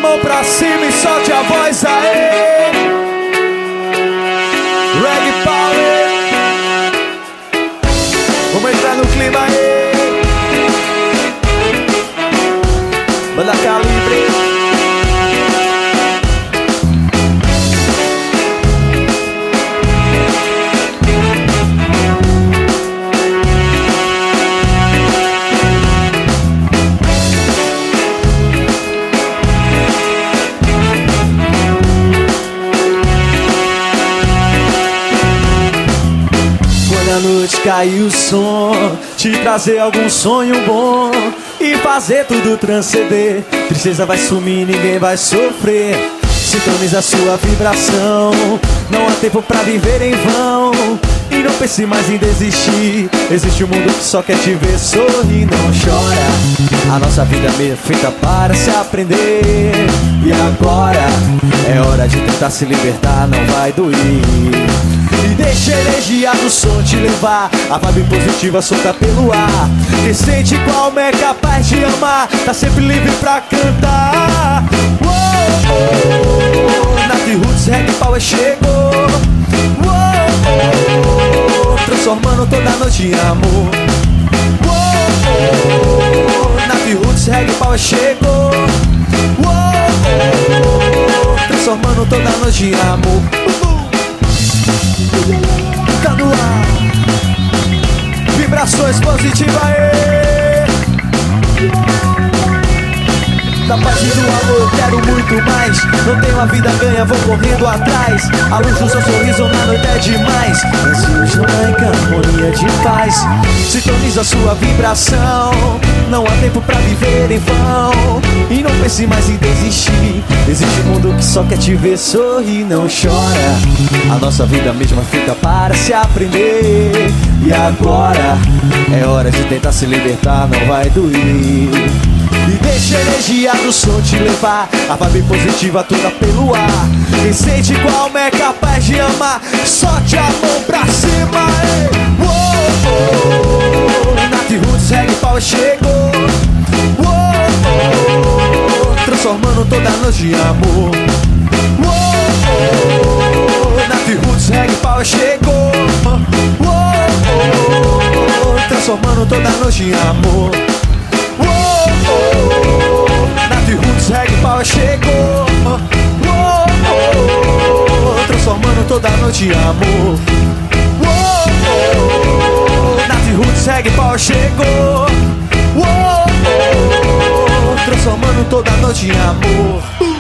mão pra cima e solte a voz aí. Reggae Power. Vamos entrar no clima aí. Banda Calibre. Quando a noite cair o som, te trazer algum sonho bom e fazer tudo transcender. Tristeza vai sumir, ninguém vai sofrer. Sintoniza a sua vibração. Não há tempo pra viver em vão. E não pense mais em desistir. Existe um mundo que só quer te ver sorrir. Não chora, a nossa vida é feita para se aprender. E agora é hora de tentar se libertar, não vai doer. E deixa a energia do som te levar. A vibe positiva solta pelo ar. Quem sente como é capaz de amar, tá sempre livre pra cantar. Nath Roots Reggae Power chegou. Transformando toda noite em amor. Nath Roots Reggae Power chegou. Transformando toda noite em amor. Tá no ar. Vibrações positivas aí. Da paz e do amor eu quero muito mais. Não tenho a vida ganha, vou correndo atrás. A luz do seu sorriso na noite é demais. Ansioso jamaicano, harmonia de paz. Sintoniza sua vibração. Não há tempo pra viver em vão. E não pense mais em desistir. Existe um mundo que só quer te ver sorrir. Não chora, a nossa vida mesma fica para se aprender. E agora é hora de tentar se libertar, não vai doer. E deixa a energia do som te levar. A vibe positiva toda pelo ar. Quem sente como é capaz de amar, solte a mão pra cima. Nath Roots Reggae Power chegou. Transformando toda noite em amor. Nath Roots Reggae Power chegou. Transformando toda noite em amor. Nath Roots Reggae Power chegou. Transformando toda noite em amor. Nath Roots Reggae Power chegou. Transformando toda noite em amor.